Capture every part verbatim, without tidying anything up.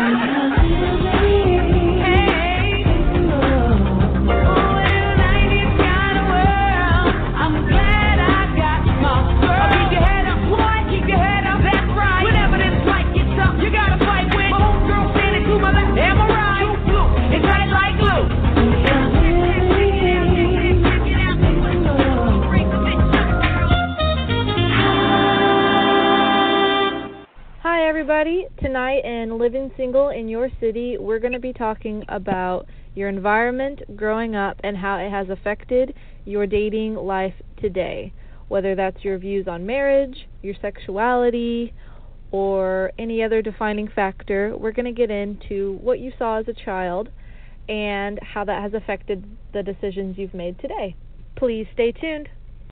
Everybody, tonight in Living Single in Your City, we're going to be talking about your environment growing up and how it has affected your dating life today. Whether that's your views on marriage, your sexuality, or any other defining factor, we're going to get into what you saw as a child and how that has affected the decisions you've made today. Please stay tuned.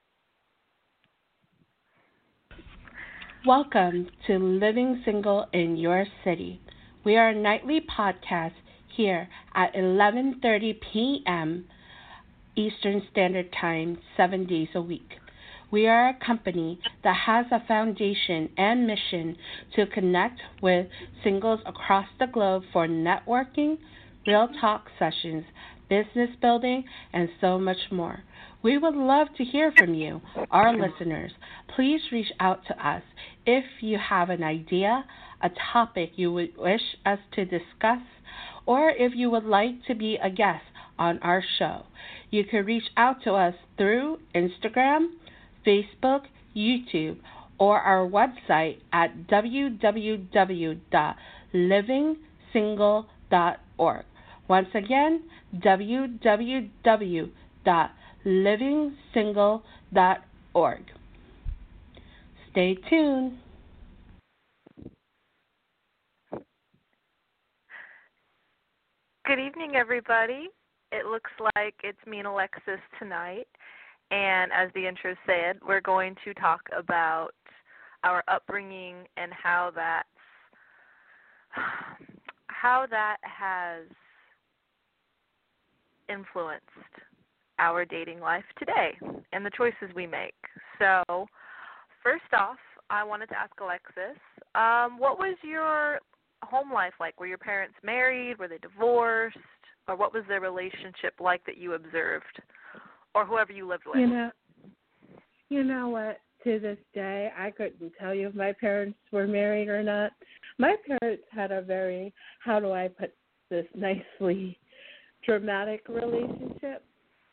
Welcome to Living Single in Your City. We are a nightly podcast here at eleven thirty p.m. Eastern Standard Time, seven days a week. We are a company that has a foundation and mission to connect with singles across the globe for networking, real talk sessions, business building, and so much more. We would love to hear from you, our listeners. Please reach out to us if you have an idea, a topic you would wish us to discuss, or if you would like to be a guest on our show. You can reach out to us through Instagram, Facebook, YouTube, or our website at w w w dot living single dot org. Once again, w w w dot living single dot org. Stay tuned. Good evening, everybody. It looks like it's me and Alexis tonight, and as the intro said, we're going to talk about our upbringing and how that's how that has influenced our dating life today and the choices we make. So, first off, I wanted to ask Alexis, um, what was your home life like? Were your parents married? Were they divorced? Or what was their relationship like that you observed? Or whoever you lived with? You know, you know what? To this day, I couldn't tell you if my parents were married or not. My parents had a very, how do I put this nicely, dramatic relationship.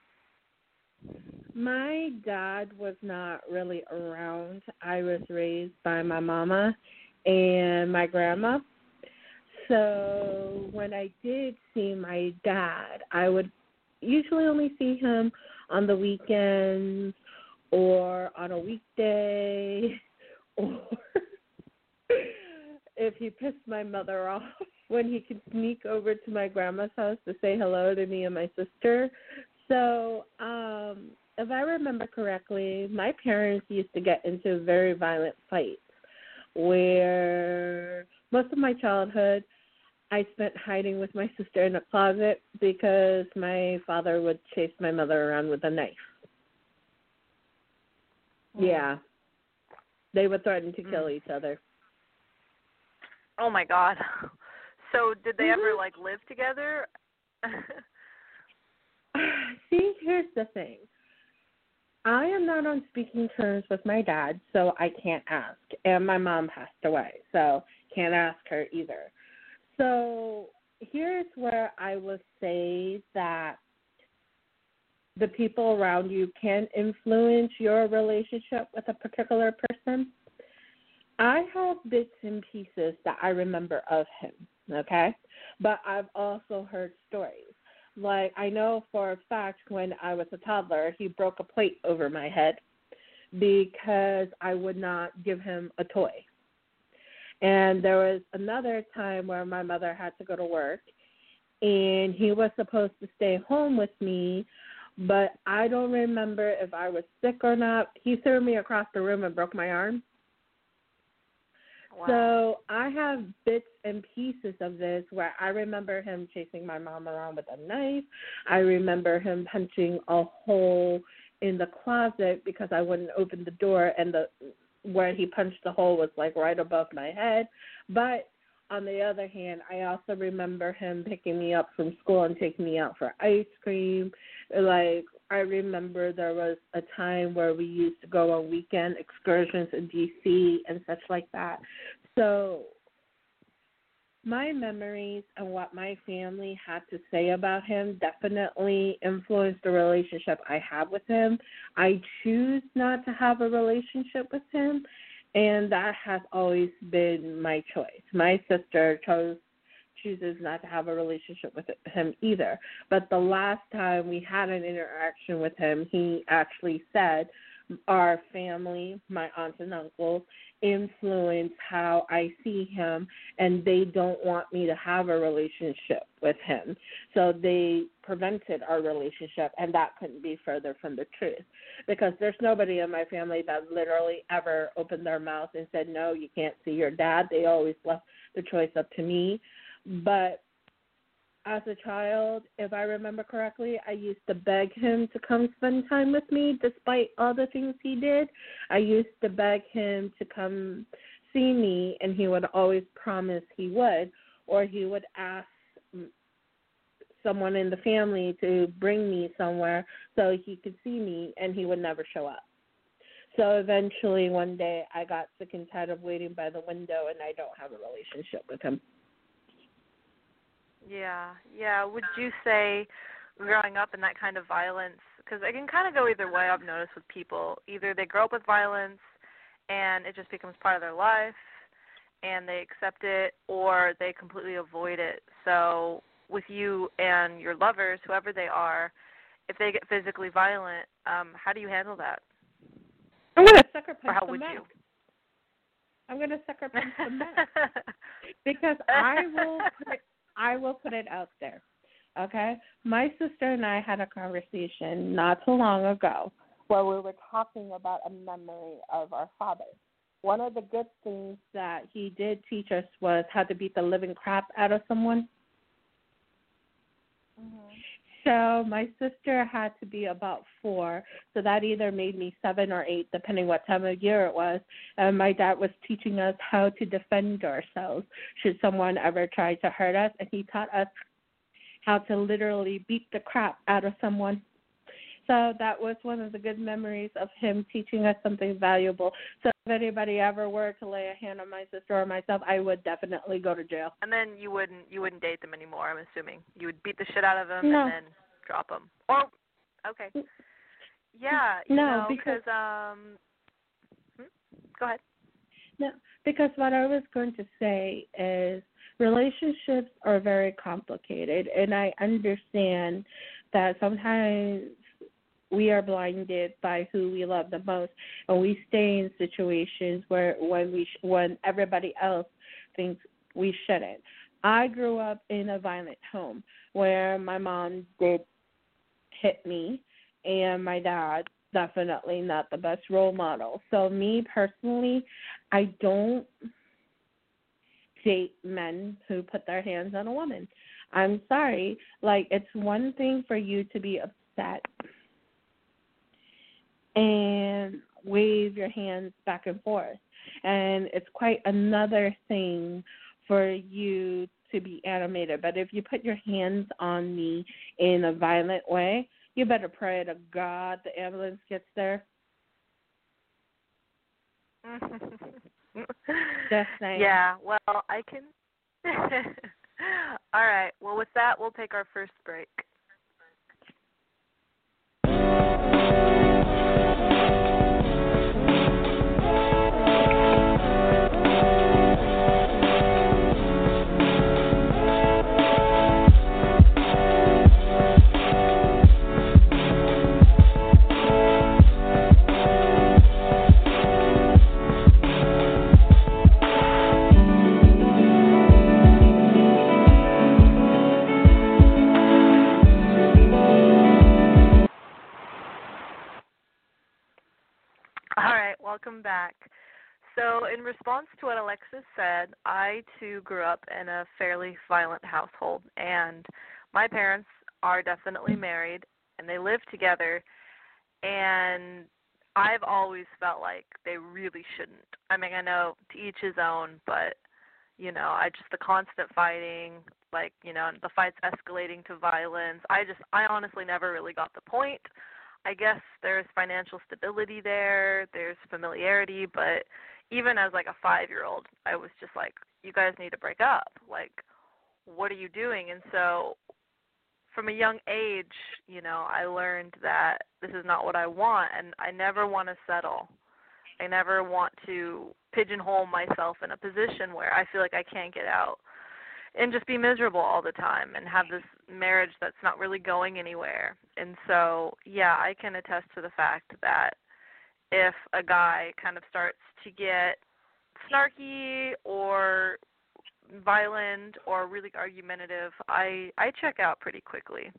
My dad was not really around. I was raised by my mama and my grandma. So when I did see my dad, I would usually only see him on the weekends or on a weekday, or if he pissed my mother off, when he could sneak over to my grandma's house to say hello to me and my sister. So um, if I remember correctly, my parents used to get into very violent fights where most of my childhood I spent hiding with my sister in a closet because my father would chase my mother around with a knife. Mm. Yeah. They would threaten to kill mm. each other. Oh, my God. So did they mm-hmm. ever, like, live together? See, here's the thing. I am not on speaking terms with my dad, so I can't ask. And my mom passed away, so can't ask her either. So here's where I will say that the people around you can influence your relationship with a particular person. I have bits and pieces that I remember of him, okay? But I've also heard stories. Like, I know for a fact when I was a toddler, he broke a plate over my head because I would not give him a toy. And there was another time where my mother had to go to work, and he was supposed to stay home with me, but I don't remember if I was sick or not. He threw me across the room and broke my arm. Wow. So I have bits and pieces of this where I remember him chasing my mom around with a knife. I remember him punching a hole in the closet because I wouldn't open the door, and the where he punched the hole was like right above my head. But on the other hand, I also remember him picking me up from school and taking me out for ice cream. Like, I remember there was a time where we used to go on weekend excursions in D C and such like that. So my memories and what my family had to say about him definitely influenced the relationship I have with him. I choose not to have a relationship with him, and that has always been my choice. My sister chose chooses not to have a relationship with him either. But the last time we had an interaction with him, he actually said, our family, my aunts and uncles, influence how I see him, and they don't want me to have a relationship with him. So they prevented our relationship, and that couldn't be further from the truth, because there's nobody in my family that literally ever opened their mouth and said, no, you can't see your dad. They always left the choice up to me. But as a child, if I remember correctly, I used to beg him to come spend time with me despite all the things he did. I used to beg him to come see me, and he would always promise he would, or he would ask someone in the family to bring me somewhere so he could see me, and he would never show up. So eventually one day I got sick and tired of waiting by the window, and I don't have a relationship with him. Yeah, yeah. Would you say growing up in that kind of violence, because it can kind of go either way, I've noticed with people. Either they grow up with violence and it just becomes part of their life and they accept it, or they completely avoid it. So with you and your lovers, whoever they are, if they get physically violent, um, how do you handle that? I'm going to sucker punch or how them would back. you? I'm going to sucker punch them back. Because I will put it I will put it out there, okay? My sister and I had a conversation not too long ago where we were talking about a memory of our father. One of the good things that he did teach us was how to beat the living crap out of someone. Mm-hmm. So my sister had to be about four, so that either made me seven or eight, depending what time of year it was. And my dad was teaching us how to defend ourselves should someone ever try to hurt us, and he taught us how to literally beat the crap out of someone. So that was one of the good memories of him teaching us something valuable. So if anybody ever were to lay a hand on my sister or myself, I would definitely go to jail. And then you wouldn't you wouldn't date them anymore, I'm assuming. You would beat the shit out of them no. and then drop them. Or, okay. Yeah, you no, know, because, um, hmm? Go ahead. No, because what I was going to say is relationships are very complicated, and I understand that sometimes we are blinded by who we love the most, and we stay in situations where when we sh- when everybody else thinks we shouldn't. I grew up in a violent home where my mom did hit me, and my dad definitely not the best role model. So me personally, I don't date men who put their hands on a woman. I'm sorry. Like, it's one thing for you to be upset and wave your hands back and forth. And it's quite another thing for you to be animated. But if you put your hands on me in a violent way, you better pray to God the ambulance gets there. Just saying. Yeah, well, I can. All right. Well, with that, we'll take our first break. Welcome back. So in response to what Alexis said, I too grew up in a fairly violent household, and my parents are definitely married, and they live together, and I've always felt like they really shouldn't. I mean, I know to each his own, but, You know, I just the constant fighting, like, you know, the fights escalating to violence. I just I honestly never really got the point. I guess there's financial stability there, there's familiarity, but even as like a five-year-old, I was just like, you guys need to break up. Like, what are you doing? And so from a young age, you know, I learned that this is not what I want, and I never want to settle. I never want to pigeonhole myself in a position where I feel like I can't get out and just be miserable all the time and have this marriage that's not really going anywhere. And so, yeah, I can attest to the fact that if a guy kind of starts to get snarky or violent or really argumentative, I I check out pretty quickly.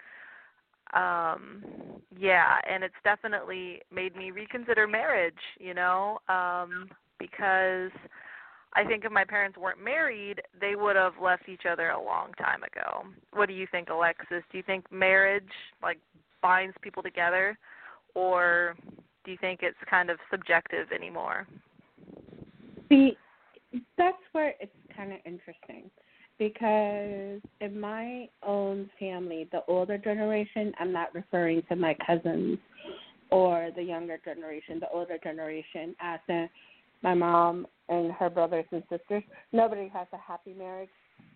Um, yeah, and it's definitely made me reconsider marriage, you know, um, because I think if my parents weren't married, they would have left each other a long time ago. What do you think, Alexis? Do you think marriage, like, binds people together, or do you think it's kind of subjective anymore? See, that's where it's kind of interesting, because in my own family, the older generation, I'm not referring to my cousins or the younger generation, the older generation, as in my mom and her brothers and sisters, nobody has a happy marriage.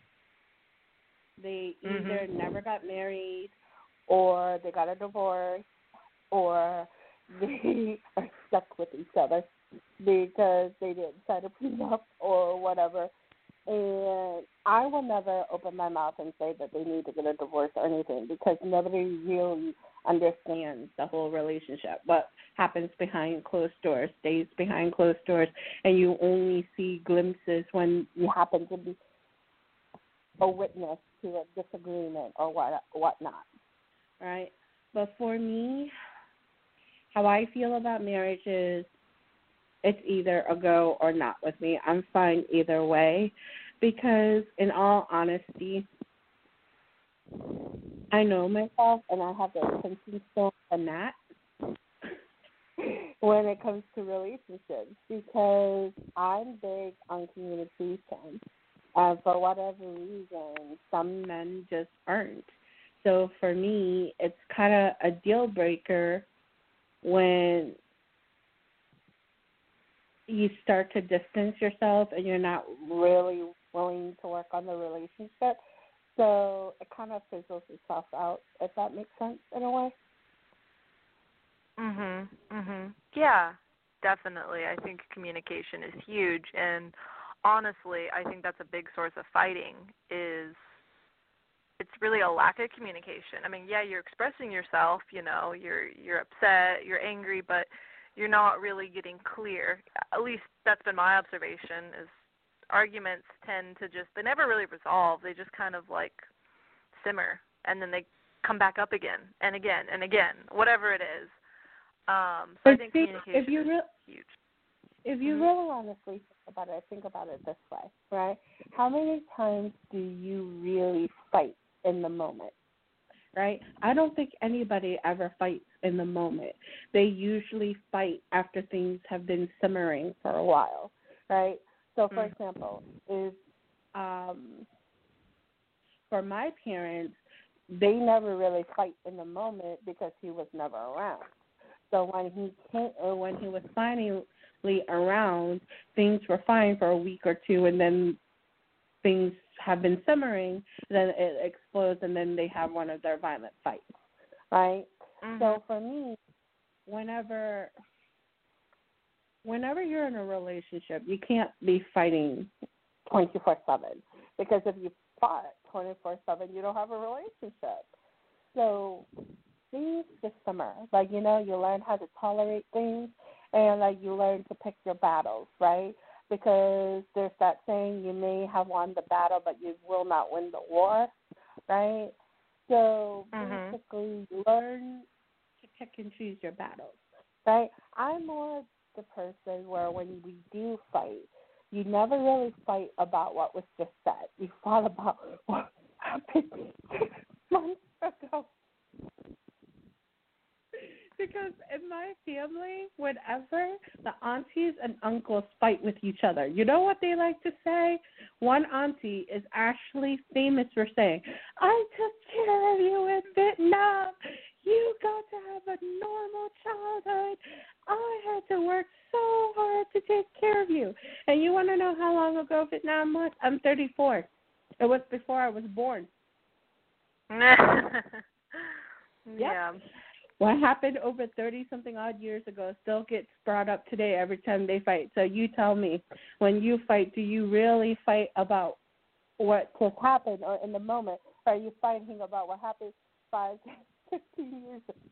They either mm-hmm. never got married, or they got a divorce, or they are stuck with each other because they didn't sign a prenup or whatever. And I will never open my mouth and say that they need to get a divorce or anything, because nobody really understands the whole relationship. What happens behind closed doors stays behind closed doors, and you only see glimpses when you happen to be a witness to a disagreement or what whatnot, right? But for me, how I feel about marriage is it's either a go or not with me. I'm fine either way, because in all honesty, I know myself and I have the attention span on that when it comes to relationships, because I'm big on communication. And for whatever reason, some men just aren't. So for me, it's kind of a deal breaker when you start to distance yourself and you're not really willing to work on the relationship. So it kind of fizzles itself out, if that makes sense in a way. Mhm. Mhm. Yeah, definitely. I think communication is huge, and honestly, I think that's a big source of fighting, is it's really a lack of communication. I mean, yeah, you're expressing yourself, you know, you're you're upset, you're angry, but you're not really getting clear. At least that's been my observation, is arguments tend to just, they never really resolve. They just kind of like simmer, and then they come back up again and again and again, whatever it is. Um, so I think see, communication if you re- is huge. If you mm-hmm. really honestly think about it, think about it this way, right? How many times do you really fight in the moment, right? I don't think anybody ever fights in the moment. They usually fight after things have been simmering for a while, right? So, for mm-hmm. example, if um, for my parents, they never really fight in the moment because he was never around. So when he came, or when he was finally around, things were fine for a week or two, and then things have been simmering, then it explodes, and then they have one of their violent fights, right? Mm-hmm. So for me, whenever whenever you're in a relationship, you can't be fighting twenty-four seven, because if you fought twenty-four seven, you don't have a relationship. So things just simmer. Like, you know, you learn how to tolerate things, and, like, you learn to pick your battles, right? Because there's that saying, you may have won the battle, but you will not win the war, right? So mm-hmm. basically, you learn to pick and choose your battles, right? I'm more the person where when we do fight, you never really fight about what was just said. You fought about what happened six months ago. Because in my family, whenever the aunties and uncles fight with each other, you know what they like to say? One auntie is actually famous for saying, I took care of you in Vietnam. You got to have a normal childhood. I had to work so hard to take care of you. And you want to know how long ago Vietnam was? I'm thirty-four. It was before I was born. Yeah. Yep. What happened over thirty-something odd years ago still gets brought up today every time they fight. So you tell me, when you fight, do you really fight about what just happened or in the moment? Or are you fighting about what happened five, fifteen years ago?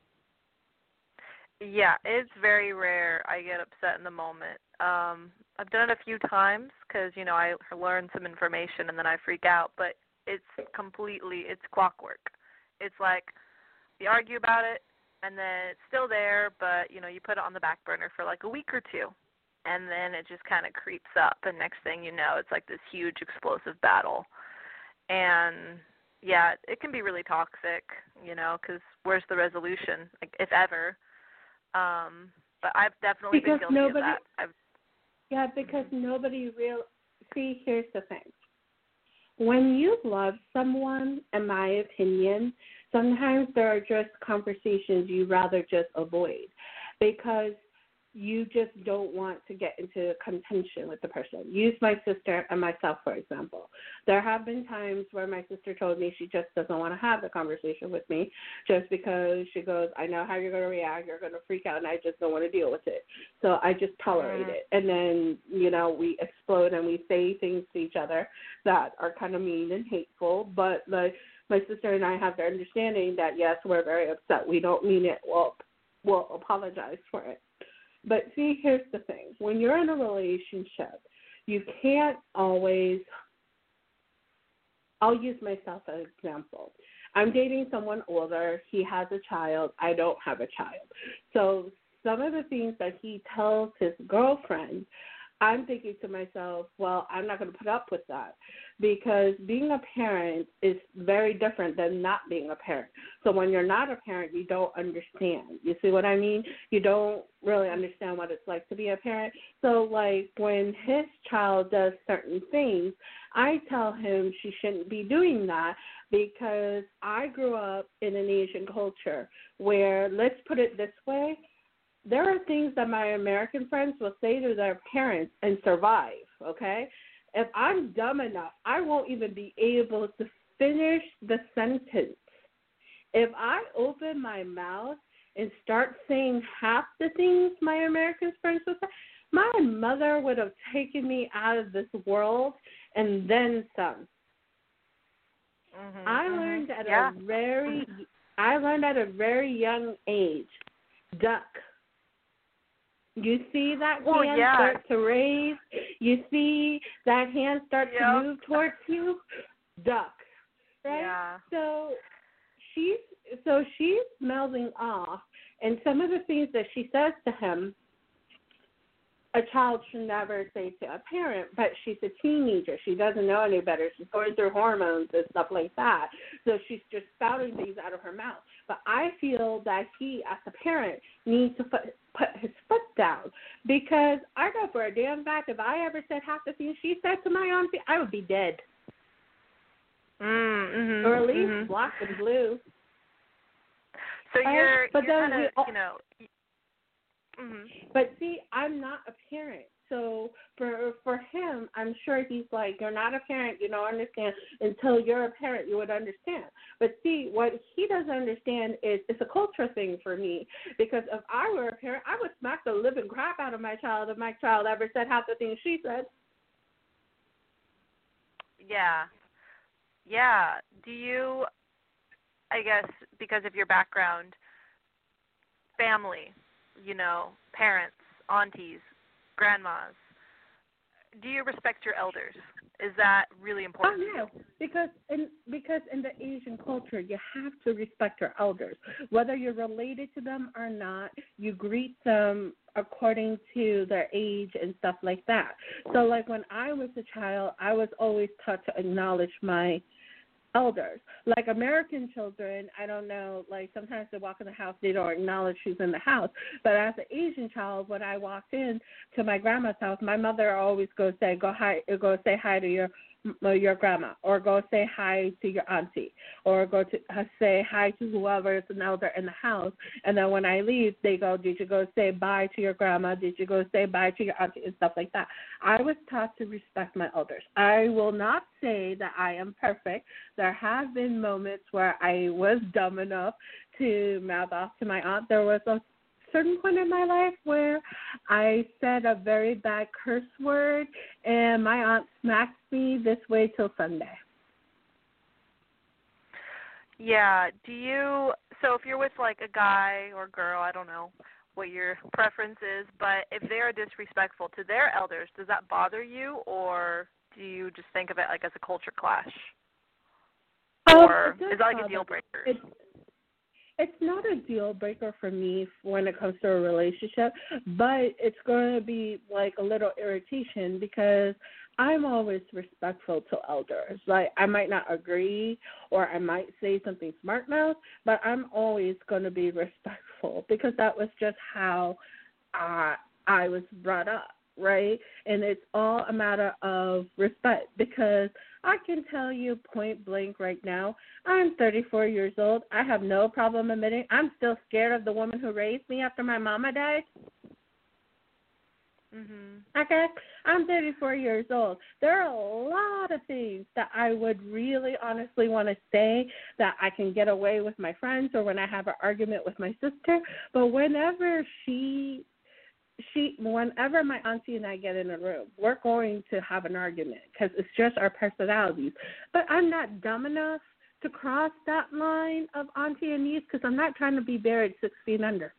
Yeah, it's very rare I get upset in the moment. Um, I've done it a few times because, you know, I learn some information and then I freak out, but it's completely, it's clockwork. It's like you argue about it and then it's still there, but, you know, you put it on the back burner for like a week or two and then it just kind of creeps up and next thing you know, it's like this huge explosive battle. And, yeah, it can be really toxic, you know, because where's the resolution, like, if ever? Um, but I've definitely because been guilty nobody, of that. I've, yeah, because nobody real. See, here's the thing. When you love someone, in my opinion, sometimes there are just conversations you rather just avoid because you just don't want to get into contention with the person. Use my sister and myself, for example. There have been times where my sister told me she just doesn't want to have the conversation with me just because she goes, I know how you're going to react, you're going to freak out, and I just don't want to deal with it. So I just tolerate it. And then, you know, we explode and we say things to each other that are kind of mean and hateful, but like my sister and I have the understanding that, yes, we're very upset. We don't mean it. We'll, we'll apologize for it. But see, here's the thing. When you're in a relationship, you can't always – I'll use myself as an example. I'm dating someone older. He has a child. I don't have a child. So some of the things that he tells his girlfriend, I'm thinking to myself, well, I'm not going to put up with that because being a parent is very different than not being a parent. So when you're not a parent, you don't understand. You see what I mean? You don't really understand what it's like to be a parent. So, like, when his child does certain things, I tell him she shouldn't be doing that because I grew up in an Asian culture where, let's put it this way, there are things that my American friends will say to their parents and survive, okay? If I'm dumb enough, I won't even be able to finish the sentence. If I open my mouth and start saying half the things my American friends would say, my mother would have taken me out of this world and then some. mm-hmm, I mm-hmm. learned at yeah. a very, I learned at a very young age, duck. You see that well, hand yeah. start to raise. You see that hand start yep. to move towards you. Duck, right? Yeah. So she's so she's mouthing off, and some of the things that she says to him, a child should never say to a parent. But she's a teenager; she doesn't know any better. She's going through hormones and stuff like that. So she's just spouting things out of her mouth. But I feel that he, as a parent, needs to put, put his foot down because I know for a damn fact if I ever said half the things she said to my auntie, I would be dead. Mm-hmm, or at least mm-hmm. black and blue. So you're, uh, but you're then kind of, we, you know. Mm-hmm. But see, I'm not a parent. So for for him, I'm sure he's like, you're not a parent, you don't understand. Until you're a parent, you would understand. But see, what he doesn't understand is it's a culture thing for me. Because if I were a parent, I would smack the living crap out of my child if my child ever said half the things she said. Yeah. Yeah. Do you, I guess, because of your background, family, you know, parents, aunties, grandmas, do you respect your elders? Is that really important? Oh, yeah, because in, because in the Asian culture, you have to respect your elders. Whether you're related to them or not, you greet them according to their age and stuff like that. So, like, when I was a child, I was always taught to acknowledge my elders. Like American children, I don't know, like sometimes they walk in the house, they don't acknowledge who's in the house. But as an Asian child, when I walked in to my grandma's house, my mother always goes say, go hi, go say hi to your your grandma, or go say hi to your auntie, or go to uh, say hi to whoever is an elder in the house. And then when I leave, they go, did you go say bye to your grandma? Did you go say bye to your auntie? And stuff like that. I was taught to respect my elders. I will not say that I am perfect. There have been moments where I was dumb enough to mouth off to my aunt. There was a certain point in my life where I said a very bad curse word, and my aunt smacked me this way till Sunday. Yeah. Do you, so if you're with like a guy or girl, I don't know what your preference is, but if they're disrespectful to their elders, does that bother you, or do you just think of it like as a culture clash? Um, or is that like a deal breaker? It's, It's not a deal breaker for me when it comes to a relationship, but it's going to be like a little irritation because I'm always respectful to elders. Like I might not agree or I might say something smart mouth, but I'm always going to be respectful because that was just how uh, I was brought up, right? And it's all a matter of respect because I can tell you point blank right now, I'm thirty-four years old. I have no problem admitting I'm still scared of the woman who raised me after my mama died. Mhm. Okay? I'm thirty-four years old. There are a lot of things that I would really honestly want to say that I can get away with my friends or when I have an argument with my sister. But whenever she She, whenever my auntie and I get in a room, we're going to have an argument because it's just our personalities. But I'm not dumb enough to cross that line of auntie and niece because I'm not trying to be buried six feet under.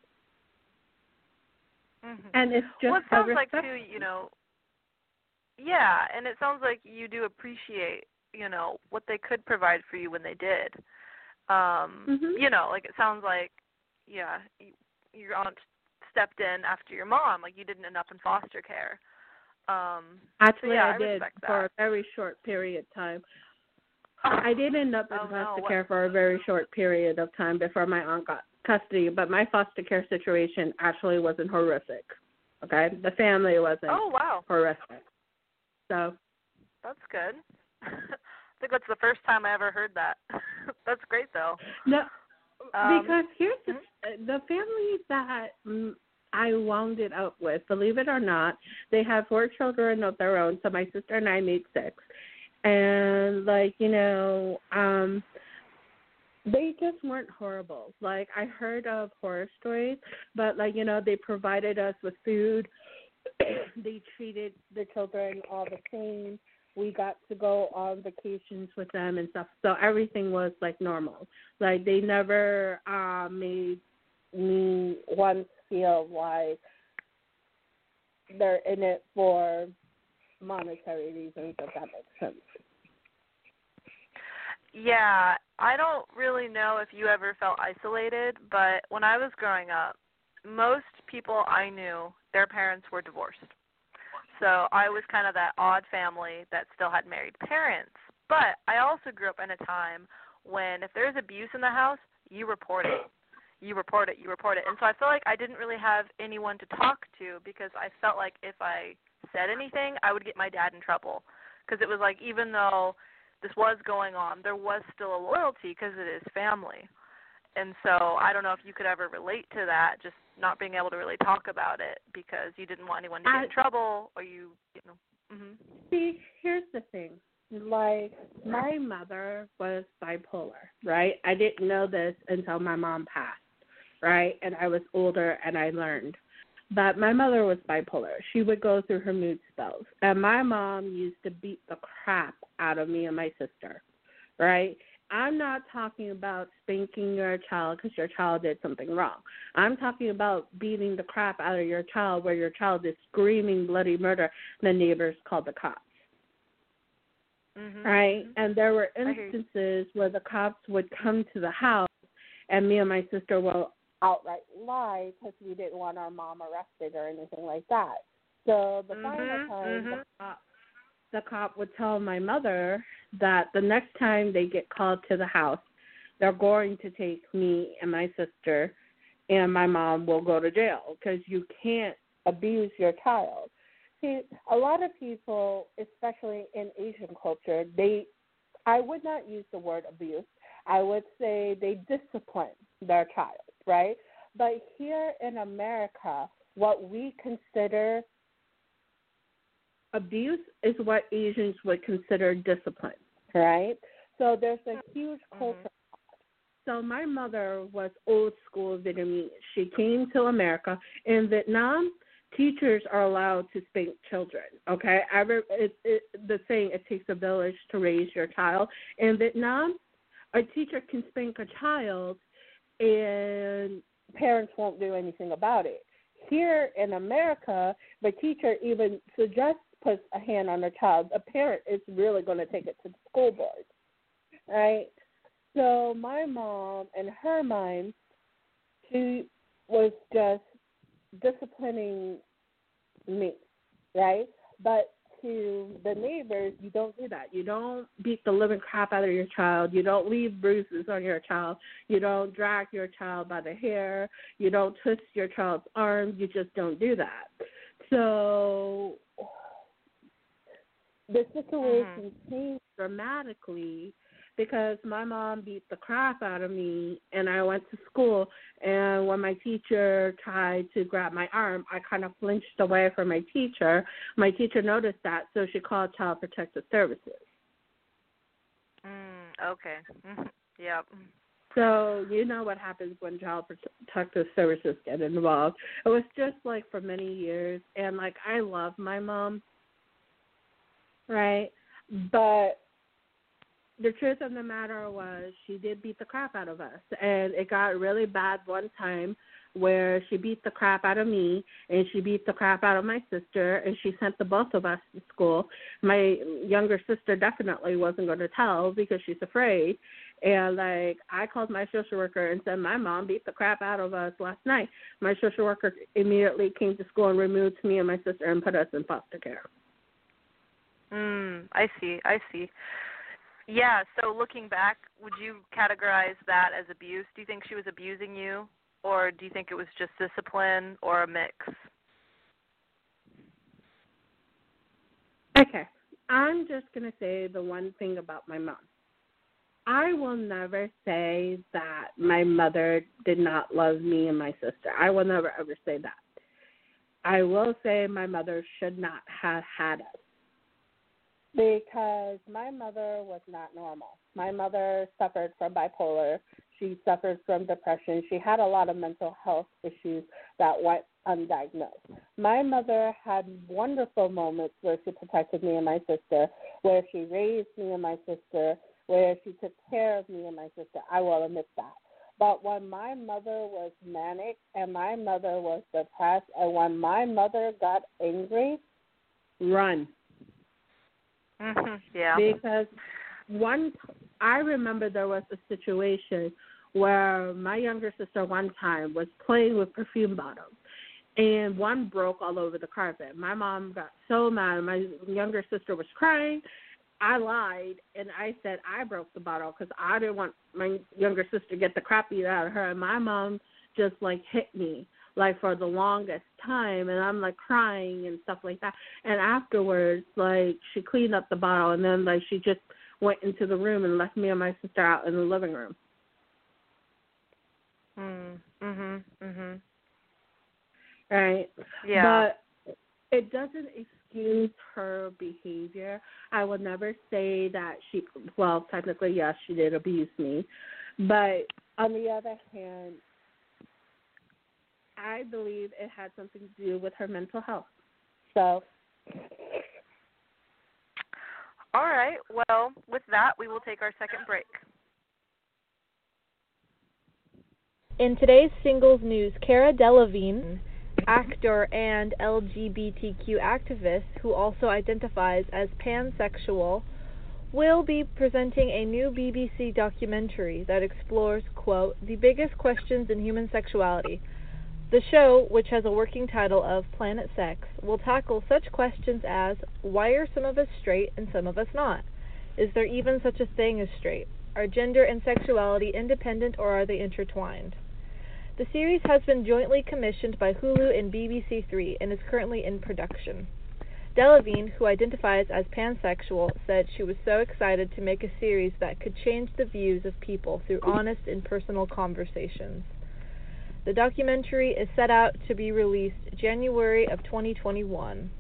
Mhm. And it's just well, it sounds a like respect. too, you know. Yeah, and it sounds like you do appreciate, you know, what they could provide for you when they did. Um, mm-hmm. You know, like it sounds like, yeah, you, your aunt stepped in after your mom, like you didn't end up in foster care. Um, Actually, so yeah, I, I did respect for that. a very short period of time. I did end up in oh, foster no. care for a very short period of time before my aunt got custody, but my foster care situation actually wasn't horrific. Okay? The family wasn't Oh, wow. horrific. So that's good. I think that's the first time I ever heard that. That's great, though. No, um, because here's the, mm-hmm. the family that mm, I wound it up with, believe it or not, they have four children of their own, so my sister and I made six. And, like, you know, um, they just weren't horrible. Like, I heard of horror stories, but, like, you know, they provided us with food. They treated the children all the same. We got to go on vacations with them and stuff. So everything was, like, normal. Like, they never uh, made me once feel like they're in it for monetary reasons, if that makes sense. Yeah, I don't really know if you ever felt isolated, but when I was growing up, most people I knew, their parents were divorced. So I was kind of that odd family that still had married parents. But I also grew up in a time when if there's abuse in the house, you report it. You report it, you report it. And so I felt like I didn't really have anyone to talk to because I felt like if I said anything, I would get my dad in trouble. Because it was like even though this was going on, there was still a loyalty because it is family. And so I don't know if you could ever relate to that, just not being able to really talk about it because you didn't want anyone to get I, in trouble or you, you know. Mm-hmm. See, here's the thing. Like, my mother was bipolar, right? I didn't know this until my mom passed, right? And I was older and I learned. But my mother was bipolar. She would go through her mood spells. And my mom used to beat the crap out of me and my sister, right? I'm not talking about spanking your child because your child did something wrong. I'm talking about beating the crap out of your child where your child is screaming bloody murder and the neighbors called the cops. Mm-hmm. Right? Mm-hmm. And there were instances where the cops would come to the house and me and my sister will outright lie because we didn't want our mom arrested or anything like that. So the mm-hmm. final time mm-hmm. the cops the cop would tell my mother that the next time they get called to the house, they're going to take me and my sister, and my mom will go to jail because you can't abuse your child. See, a lot of people, especially in Asian culture, they, I would not use the word abuse. I would say they discipline their child, right? But here in America, what we consider abuse is what Asians would consider discipline, right? So there's a huge culture. Mm-hmm. So my mother was old school Vietnamese. She came to America. In Vietnam, teachers are allowed to spank children, okay? Ever, it, it, the saying, it takes a village to raise your child. In Vietnam, a teacher can spank a child and parents won't do anything about it. Here in America, the teacher even suggests puts a hand on a child, a parent is really going to take it to the school board, right? So my mom, in her mind, she was just disciplining me, right? But to the neighbors, you don't do that. You don't beat the living crap out of your child. You don't leave bruises on your child. You don't drag your child by the hair. You don't twist your child's arms. You just don't do that. So the situation mm-hmm. changed dramatically because my mom beat the crap out of me, and I went to school, and when my teacher tried to grab my arm, I kind of flinched away from my teacher. My teacher noticed that, so she called Child Protective Services. Mm, okay. Yep. So you know what happens when Child Protective Services get involved. It was just like for many years, and like I love my mom, right? But the truth of the matter was she did beat the crap out of us, and it got really bad one time where she beat the crap out of me, and she beat the crap out of my sister, and she sent the both of us to school. My younger sister definitely wasn't going to tell because she's afraid, and, like, I called my social worker and said, my mom beat the crap out of us last night. My social worker immediately came to school and removed me and my sister and put us in foster care. Mm, I see, I see. Yeah, so looking back, would you categorize that as abuse? Do you think she was abusing you, or do you think it was just discipline or a mix? Okay, I'm just going to say the one thing about my mom. I will never say that my mother did not love me and my sister. I will never, ever say that. I will say my mother should not have had us. Because my mother was not normal. My mother suffered from bipolar. She suffered from depression. She had a lot of mental health issues that went undiagnosed. My mother had wonderful moments where she protected me and my sister, where she raised me and my sister, where she took care of me and my sister. I will admit that. But when my mother was manic and my mother was depressed and when my mother got angry, run. Mm-hmm. Yeah. Because one, I remember there was a situation where my younger sister one time was playing with perfume bottles, and one broke all over the carpet. My mom got so mad. My younger sister was crying. I lied, and I said I broke the bottle because I didn't want my younger sister to get the crap beat out of her, and my mom just, like, hit me. Like, for the longest time, and I'm, like, crying and stuff like that. And afterwards, like, she cleaned up the bottle, and then, like, she just went into the room and left me and my sister out in the living room. Mm, mm-hmm, mm-hmm. Right? Yeah. But it doesn't excuse her behavior. I will never say that she, well, technically, yes, she did abuse me. But on the other hand, I believe it had something to do with her mental health. So. All right. Well, with that, we will take our second break. In today's singles news, Cara Delevingne, actor and L G B T Q activist who also identifies as pansexual, will be presenting a new B B C documentary that explores, quote, the biggest questions in human sexuality. The show, which has a working title of Planet Sex, will tackle such questions as, why are some of us straight and some of us not? Is there even such a thing as straight? Are gender and sexuality independent or are they intertwined? The series has been jointly commissioned by Hulu and B B C Three and is currently in production. Delevingne, who identifies as pansexual, said she was so excited to make a series that could change the views of people through honest and personal conversations. The documentary is set out to be released January of twenty twenty-one.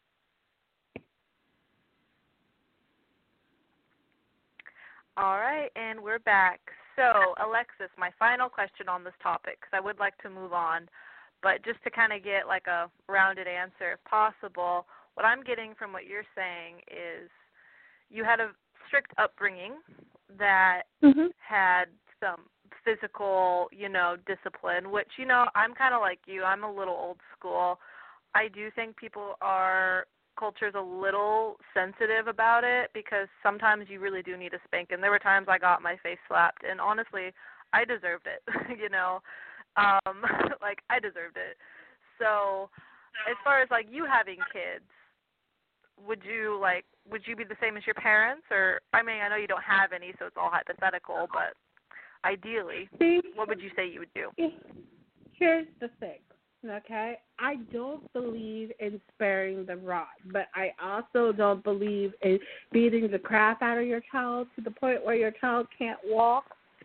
All right, and we're back. So, Alexis, my final question on this topic, because I would like to move on, but just to kind of get like a rounded answer if possible, what I'm getting from what you're saying is you had a strict upbringing that Mm-hmm. had some physical, you know, discipline, which, you know, I'm kind of like you. I'm a little old school. I do think people are, culture's a little sensitive about it because sometimes you really do need a spank. And there were times I got my face slapped, and honestly, I deserved it, you know. Um, like, I deserved it. So as far as, like, you having kids, would you, like, would you be the same as your parents? Or, I mean, I know you don't have any, so it's all hypothetical, but ideally, See, what would you say you would do? here's the thing, okay? I don't believe in sparing the rod, but I also don't believe in beating the crap out of your child to the point where your child can't walk,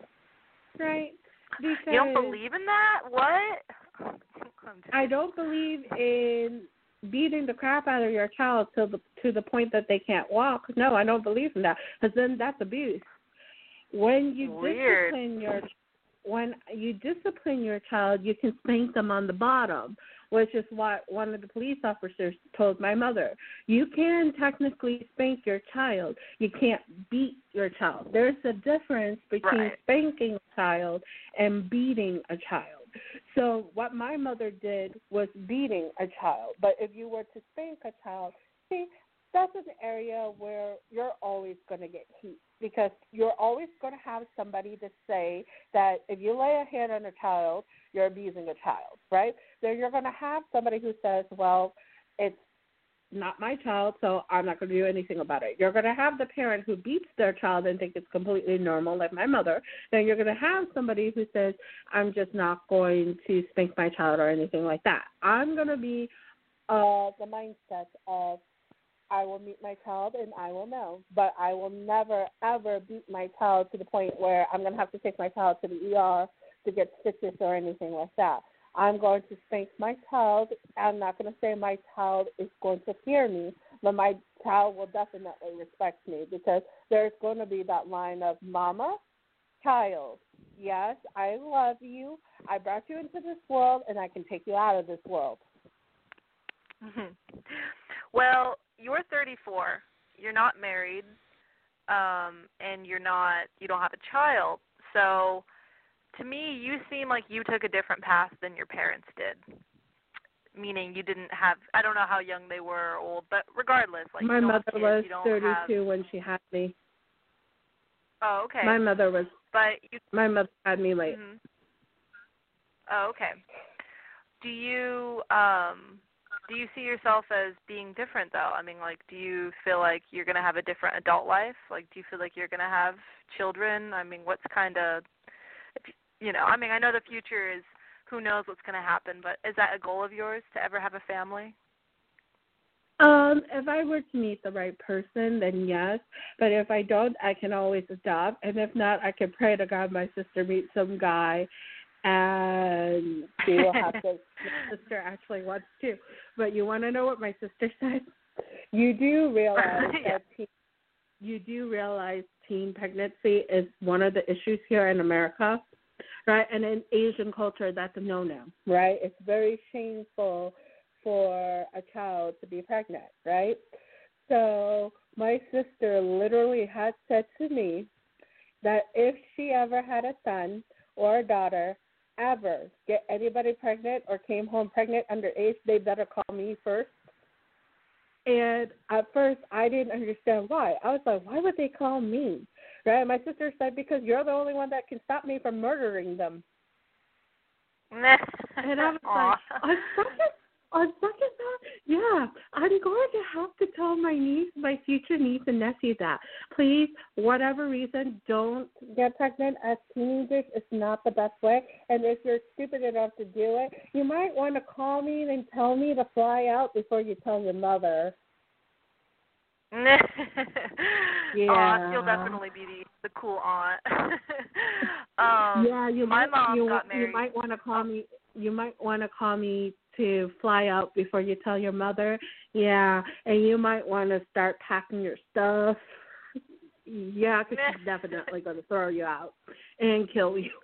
right? Because You don't believe in that? What? I don't believe in beating the crap out of your child to the to the point that they can't walk. No, I don't believe in that, because then that's abuse. When you Weird. discipline your when you discipline your child, you can spank them on the bottom, which is what one of the police officers told my mother. You can technically spank your child. You can't beat your child. There's a difference between Right. spanking a child and beating a child. So what my mother did was beating a child. But if you were to spank a child, see, that's an area where you're always going to get heat, because you're always going to have somebody to say that if you lay a hand on a child, you're abusing a child, right? Then you're going to have somebody who says, well, it's not my child, so I'm not going to do anything about it. You're going to have the parent who beats their child and think it's completely normal, like my mother. Then you're going to have somebody who says, I'm just not going to spank my child or anything like that. I'm going to be uh, the mindset of, I will meet my child and I will know, but I will never, ever beat my child to the point where I'm going to have to take my child to the E R to get stitches or anything like that. I'm going to spank my child. I'm not going to say my child is going to fear me, but my child will definitely respect me, because there's going to be that line of, Mama, child, yes, I love you. I brought you into this world, and I can take you out of this world. Mm-hmm. Well, you're thirty-four. You're not married, um, and you're not. You don't have a child. So, to me, you seem like you took a different path than your parents did. Meaning, you didn't have. I don't know how young they were or old, but regardless, like my you don't mother have kids, was you don't thirty-two have... when she had me. Oh, okay. My mother was. But you. My mother had me late. Mm-hmm. Oh, okay. Do you um? Do you see yourself as being different, though? I mean, like, do you feel like you're going to have a different adult life? Like, do you feel like you're going to have children? I mean, what's kind of, you know, I mean, I know the future is, who knows what's going to happen, but is that a goal of yours, to ever have a family? Um, if I were to meet the right person, then yes. But if I don't, I can always adopt. And if not, I can pray to God my sister meets some guy, and she will have to. My sister actually wants to. But you want to know what my sister said? You do realize Yeah. that teen, you do realize teen pregnancy is one of the issues here in America, right? And in Asian culture, that's a no-no, right? It's very shameful for a child to be pregnant, right? So my sister literally had said to me that if she ever had a son or a daughter, ever get anybody pregnant or came home pregnant underage, they better call me first. And at first, I didn't understand why. I was like, why would they call me? Right? My sister said, because you're the only one that can stop me from murdering them. And I was Aw. like, on second, on second thought, yeah, I'm going to have to tell my niece, my future niece and nephew that. Please, whatever reason, don't get pregnant as teenagers. It's not the best way. And if you're stupid enough to do it, you might want to call me and tell me to fly out before you tell your mother. Yeah. Yeah. You'll definitely be the, the cool aunt. um, yeah, you my might, mom you, got married. you might want to call me. You might want to call me to fly out before you tell your mother. Yeah, and you might want to start packing your stuff. Yeah, because she's definitely going to throw you out and kill you.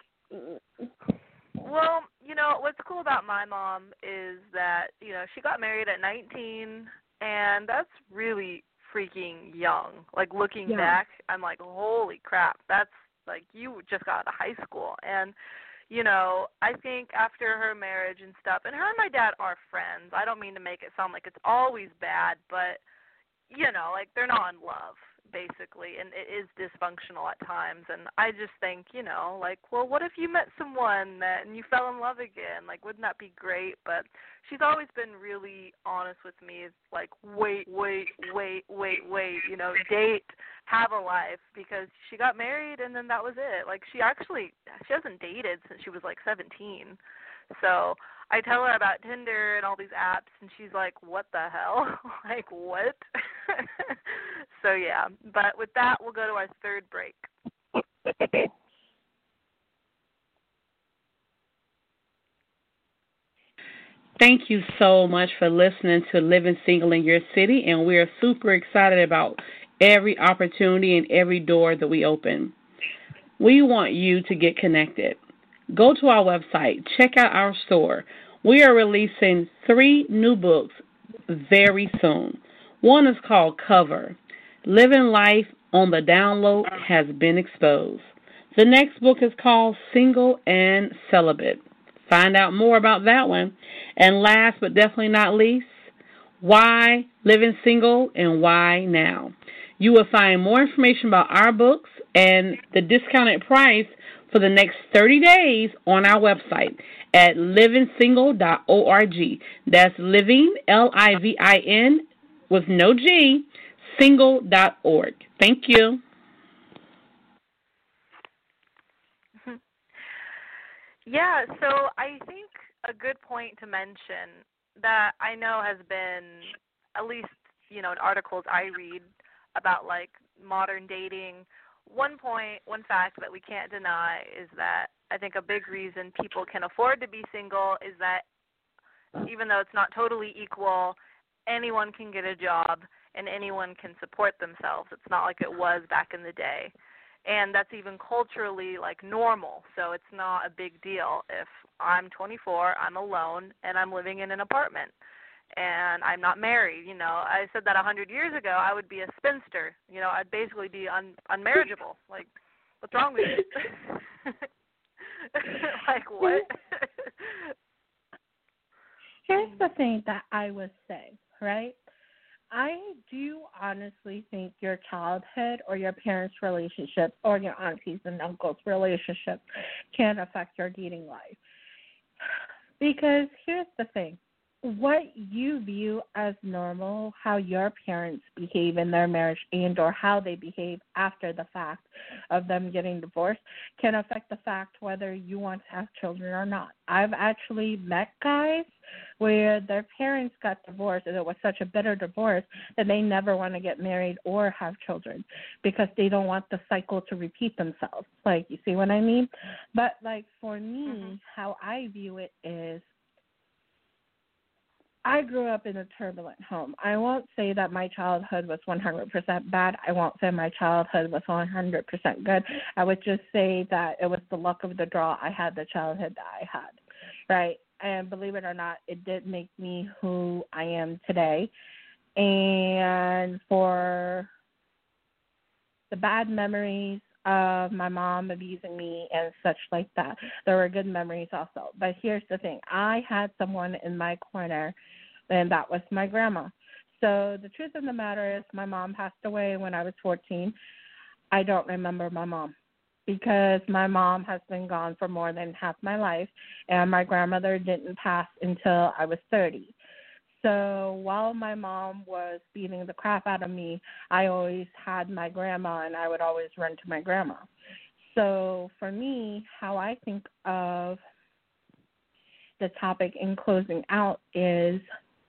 Well, you know, what's cool about my mom is that, you know, she got married at nineteen, and that's really freaking young. Like, looking Yeah. back, I'm like, holy crap, that's, like, you just got out of high school. And, you know, I think after her marriage and stuff, and her and my dad are friends. I don't mean to make it sound like it's always bad, but, you know, like, they're not in love, basically, and it is dysfunctional at times. And I just think, you know, like, well, what if you met someone that and you fell in love again? Like, wouldn't that be great? But she's always been really honest with me. It's like, wait, wait, wait, wait, wait, you know, date, have a life, because she got married and then that was it. Like, she actually, she hasn't dated since she was like seventeen. So I tell her about Tinder and all these apps, and she's like, what the hell? Like, what? So, yeah. But with that, we'll go to our third break. Thank you so much for listening to Living Single in Your City, and we are super excited about every opportunity and every door that we open. We want you to get connected. Go to our website. Check out our store. We are releasing three new books very soon. One is called Cover. Living Life on the Download Has Been Exposed. The next book is called Single and Celibate. Find out more about that one. And last but definitely not least, Why Living Single and Why Now. You will find more information about our books and the discounted price for the next thirty days on our website at living single dot org. That's living, L I V I N, with no G, single dot org. Thank you. Yeah, so I think a good point to mention that I know has been, at least, you know, in articles I read about, like, modern dating, one point, one fact that we can't deny is that I think a big reason people can afford to be single is that even though it's not totally equal, anyone can get a job and anyone can support themselves. It's not like it was back in the day. And that's even culturally, like, normal. So it's not a big deal if I'm twenty-four, I'm alone, and I'm living in an apartment. And I'm not married. You know, I said that a hundred years ago, I would be a spinster. You know, I'd basically be un- unmarriageable. Like, what's wrong with you? Like, what? Here's the thing that I would say, right? I do honestly think your childhood or your parents' relationship or your aunties and uncles' relationship can affect your dating life. Because here's the thing. What you view as normal, how your parents behave in their marriage and or how they behave after the fact of them getting divorced can affect the fact whether you want to have children or not. I've actually met guys where their parents got divorced and it was such a bitter divorce that they never want to get married or have children because they don't want the cycle to repeat themselves. Like, you see what I mean? But, like, for me, mm-hmm. how I view it is I grew up in a turbulent home. I won't say that my childhood was one hundred percent bad. I won't say my childhood was one hundred percent good. I would just say that it was the luck of the draw. I had the childhood that I had, right? And believe it or not, it did make me who I am today. And for the bad memories of my mom abusing me and such like that, there were good memories also. But here's the thing. I had someone in my corner, and that was my grandma. So the truth of the matter is my mom passed away when I was fourteen. I don't remember my mom. because my mom has been gone for more than half my life, and my grandmother didn't pass until I was thirty. So while my mom was beating the crap out of me, I always had my grandma, and I would always run to my grandma. So for me, how I think of the topic in closing out is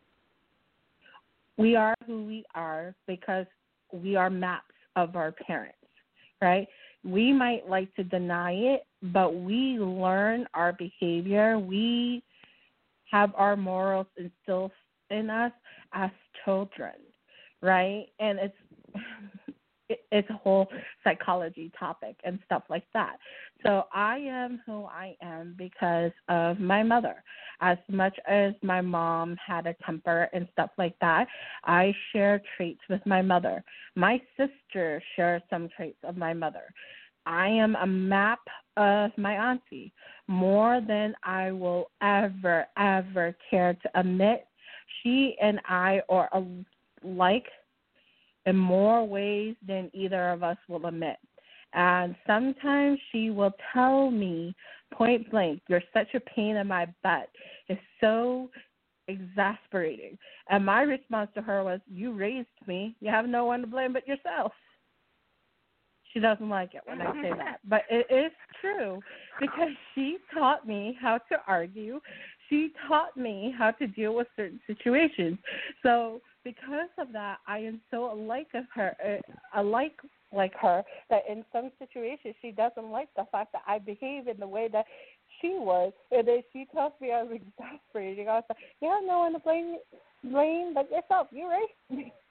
we are who we are because we are maps of our parents, right? We might like to deny it, but we learn our behavior. We have our morals instilled in us as children, right? And it's it's a whole psychology topic and stuff like that. So I am who I am because of my mother. As much as my mom had a temper and stuff like that, I share traits with my mother. My sister shares some traits of my mother. I am a map of my auntie. More than I will ever, ever care to admit, she and I are alike in more ways than either of us will admit. And sometimes she will tell me point blank, you're such a pain in my butt. It's so exasperating. And my response to her was, you raised me. You have no one to blame but yourself. She doesn't like it when I say that. But it is true because she taught me how to argue. She taught me how to deal with certain situations. So because of that, I am so alike of her, uh, alike like her, that in some situations she doesn't like the fact that I behave in the way that she was. And then she tells me I was exasperating. I was like, you have no one to blame, blame but yourself. You raised me.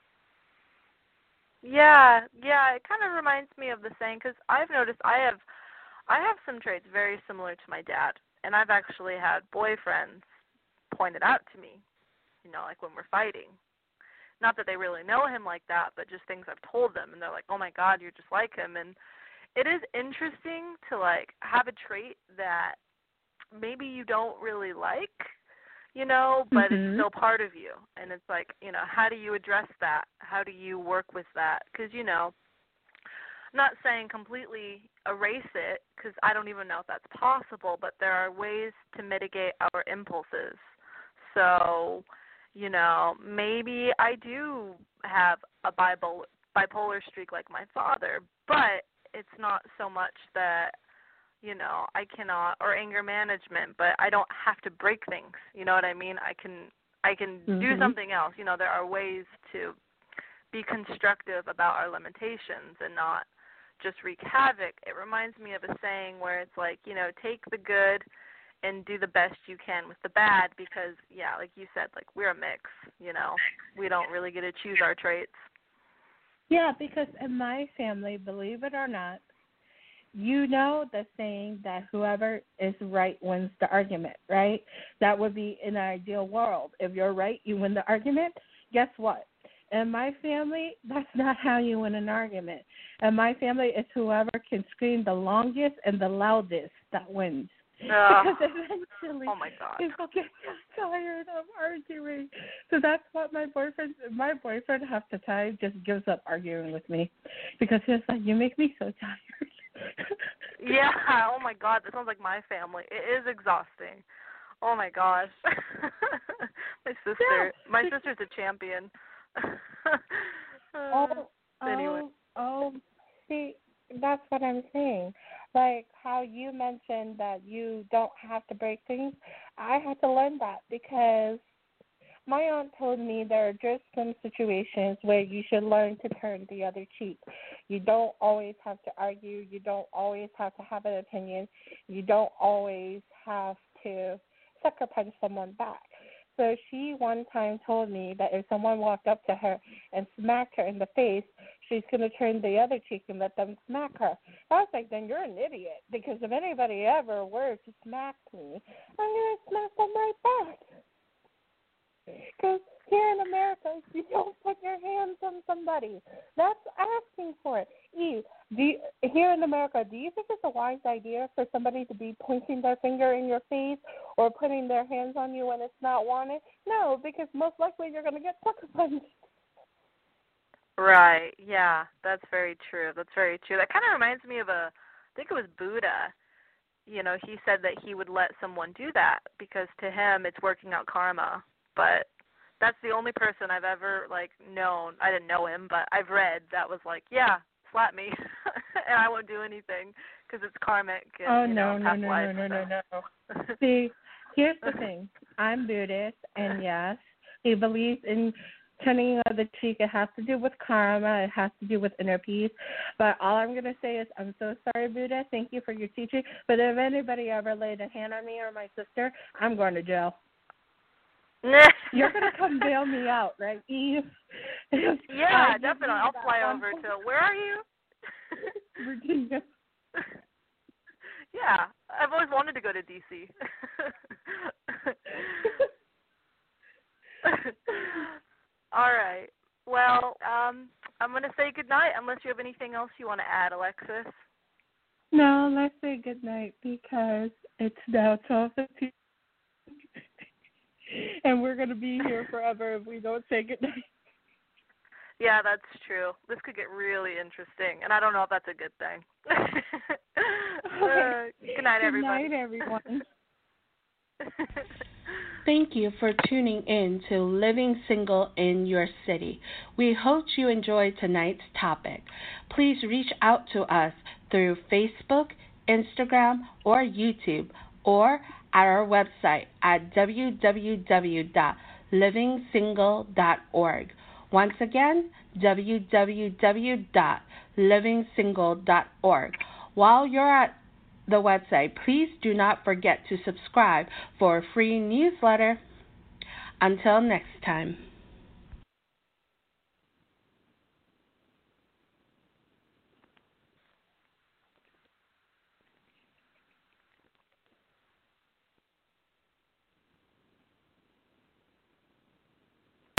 Yeah, yeah, it kind of reminds me of the saying, because I've noticed I have, I have some traits very similar to my dad, and I've actually had boyfriends point it out to me, you know, like when we're fighting. Not that they really know him like that, but just things I've told them, and they're like, oh my God, you're just like him. And it is interesting to, like, have a trait that maybe you don't really like, you know, but mm-hmm. it's still part of you. And it's like, you know, how do you address that? How do you work with that? Because, you know, I'm not saying completely erase it, because I don't even know if that's possible, but there are ways to mitigate our impulses. So, you know, maybe I do have a bipolar, bipolar streak like my father, but it's not so much that, you know, I cannot, or anger management, but I don't have to break things. You know what I mean? I can I can mm-hmm. do something else. You know, there are ways to be constructive about our limitations and not just wreak havoc. It reminds me of a saying where it's like, you know, take the good and do the best you can with the bad because, yeah, like you said, like we're a mix, you know. We don't really get to choose our traits. Yeah, because in my family, believe it or not, you know the saying that whoever is right wins the argument, right? That would be in an ideal world. If you're right, you win the argument. Guess what? In my family, that's not how you win an argument. In my family, it's whoever can scream the longest and the loudest that wins. Uh, because eventually oh my God. people get tired of arguing. So that's what my boyfriend, my boyfriend half the time just gives up arguing with me because he's like, you make me so tired. Yeah, oh my God, that sounds like my family. It is exhausting. Oh my gosh. my sister, yeah. my sister's a champion. oh, anyway. oh, oh, see, that's what I'm saying. Like how you mentioned that you don't have to break things. I had to learn that because my aunt told me there are just some situations where you should learn to turn the other cheek. You don't always have to argue. You don't always have to have an opinion. You don't always have to sucker punch someone back. So she one time told me that if someone walked up to her and smacked her in the face, she's going to turn the other cheek and let them smack her. I was like, then you're an idiot, because if anybody ever were to smack me, I'm going to smack them right back. Because here in America, you don't put your hands on somebody. That's asking for it. Eve, do you, here in America, do you think it's a wise idea for somebody to be pointing their finger in your face or putting their hands on you when it's not wanted? No, because most likely you're going to get sucker punched. Right, yeah, that's very true. That's very true. That kind of reminds me of a think it was Buddha, you know, he said that he would let someone do that because to him it's working out karma. But that's the only person I've ever, like, known. I didn't know him, but I've read that was like, yeah, slap me, and I won't do anything because it's karmic. And, oh, you no, know, no, past no, life, no, no, so. no, no. See, here's the thing. I'm Buddhist, and yes, he believes in turning of the cheek. It has to do with karma. It has to do with inner peace. But all I'm going to say is I'm so sorry, Buddha. Thank you for your teaching. But if anybody ever laid a hand on me or my sister, I'm going to jail. You're going to come bail me out, right, Eve? Yeah, definitely. I'll fly over to, where are you? Virginia. Yeah, I've always wanted to go to D C All right. Well, um, I'm going to say goodnight unless you have anything else you want to add, Alexis. No, let's say goodnight because it's now twelve fifteen. And we're going to be here forever if we don't say goodnight. Yeah, that's true. This could get really interesting, and I don't know if that's a good thing. uh, good night, everybody. Good night, everyone. Thank you for tuning in to Living Single in Your City. We hope you enjoyed tonight's topic. Please reach out to us through Facebook, Instagram, or YouTube, or at our website at w w w dot living single dot org. Once again, w w w dot living single dot org. While you're at the website, please do not forget to subscribe for a free newsletter. Until next time.